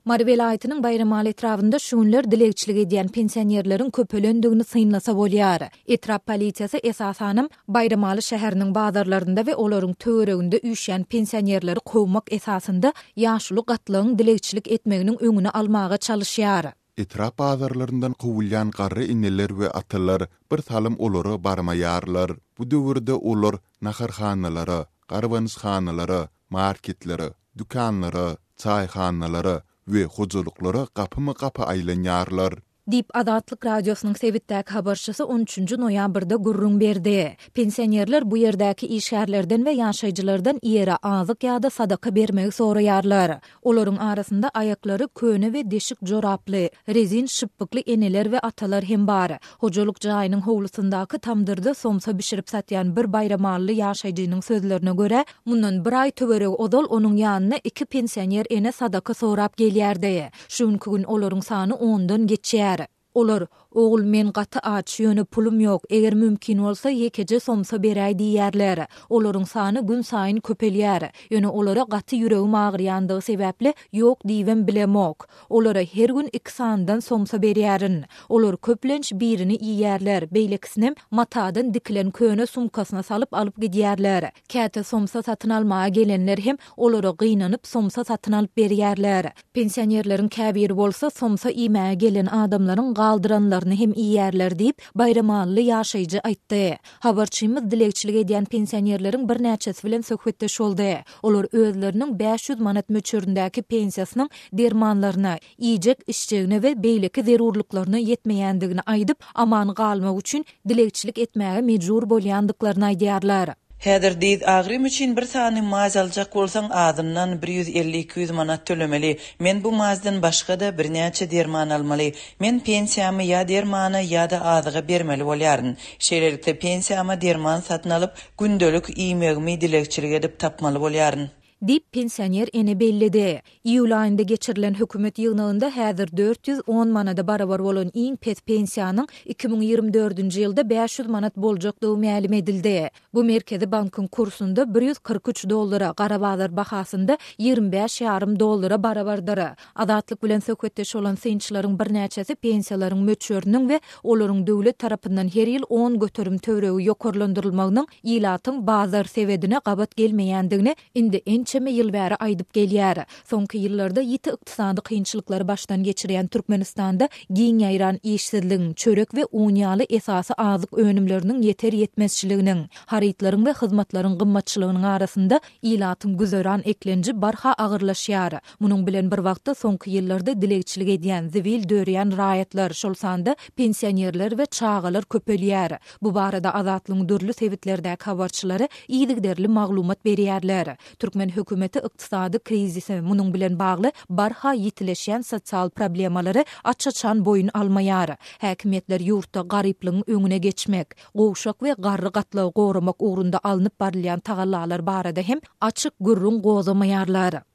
Mary welaýatynyň Bayramaly etrafynda şuňlar dilekçilik edýän pensionerleriň köpelendигini syňlasa bolýar. Etraf polisiýasy esasanym Bayramaly şäheriniň bazarlarynda we olaryň töwereginde üýşän pensionerleri gowmak esasynda ýaşuly gatlygyň dilekçilik etmeginiň öňüne almaga çalyşýar. Etraf bazarlarından gowulýan garry inneler we atalar bir salym olary barmaýarlar. Bu döwürde olar naharhanalary, garwanyshanalary, marketlere, dükanlara, çayxanalary we hojalyklara gapyma-gapy aýlanýarlar. Dip Adatlyk radiosynyň sebitdäki habarçysy 13 noýabrda gurrun berdi. Pensionerler bu ýerdäki işgärlerden we ýaşaýjylardan ýere azyk ýa-da sadaka bermegi soraýarlar. Olaryň arasynda aýaklary köne we deşik joraply, rezin şypbykly eneler we atalar hem bar. Hojalyk jaýynyň howlusyndaky tamdyrda somsa bişirip satýan bir Bayramaly ýaşaýjynyň sözlerine göre, mundan bir aý töwereg odal onuň ýanyna 2 pensioner ene sadaka sorap gelýärdi. Şuňky gün olaryň sany 10dan geçýär. Olar, "Ogul men gaty aç, ýöne pulum ýok. Eger mümkin bolsa ýekece somsa beräý" diýerler. Olaryň sany gün saýyn köpelýär. Ýöne olara gaty ýüregim agyrýandygy sebäpli "ýok" diýen bilemok. Olara her gün 2 sandan somsa berýärin. Olar köplenç birini ýýärler. Beýlekisinem matadan dikilen köne sumkasyna salyp alyp gidýärler. Käte somsa satyn almaga gelenler hem olara gynanyp somsa satyn alyp berýärler. Pensionerleriň käbiri bolsa somsa iýmäge gelen adamlaryň galdyranlaryny hem iýerler diýip Bayramaly ýaşaýjy aýtdy. Habarçymyz dilekçilik edýän pensionerleriň bir näçesi bilen söhbetdeş boldy. Olar özleriniň 500 manat möçüründäki pensiýasynyň dermanlaryna, iýjek içjegine we beýleki zerurlyklaryna ýetmeýändigini aýdyp, aman galmak üçin dilekçilik etmäge mejbur bolýandyklaryny aýdýarlar. Häzir diýip agrym üçin bir sany maz aljak bolsaň adymdan 150-200 manat tölemeli. Men bu mazdan başga da bir näçe derman almaly. Men pensiýamy ýa dermany ýa-da azyga bermeli bolýaryn. Şeýlelikde pensiýama derman satyn alyp gündelik iýmegimi dilekçilik edip tapmaly bolýaryn. Dip pensioner ene bellidi. İýul aýynda geçirilen hökümet ýygnagynda häzir 410 manada barabar bolan iň pet pensiýanyň 2024-nji ýylda 500 manat boljakdygy ma'lum edildi. Bu Merkezi Bankyň kursunda $143, Garabazar bahasynda $25,5 barabardyr. Adatlyk bilen söhbetdeş bolan synçylaryň bir näçesi pensiýalaryň möçüriniň we olaryň döwlet tarapyndan her ýyl 10 göterim töweregi ýokarlandyrylmagynyň ýylatyň bazar sebedine gabat gelmeýändigini indi çeme ýyl bäri aýdyp gelýär. Soňky ýyllarda ýiti ykdysady kynçylyklary başdan geçirýän Türkmenistanda giň ýaýran işsizligiň, çörek we unýaly esasy azyk önümleriniň ýeter ýetmezçiliginiň, harytlaryň we hyzmatlaryň gymmatçylygynyň arasynda ýylatyň güzeran eklenji barha agyrlaşýar. Munyň bilen bir wagtda soňky ýyllarda dilekçilik edýän zivil dörýän raýatlar, şol sanda pensionerler we çağalar köpelýär. Bu barada azatlygyň dürli sebetlerdäki habarçylary iýdigderli maglumat berýärler. Türkmen hökümeti ykdysady krizisi munyň bilen bagly barha ýitileşýän sosial problemalary açaçan boyun almaýar. Häkimetler ýurtda garyplygyň öňüne geçmek, gowşak we garry gatlagy goramak ugrunda alınıp barilýan tagallalar barada hem açyk gürrüň gozamaýarlar.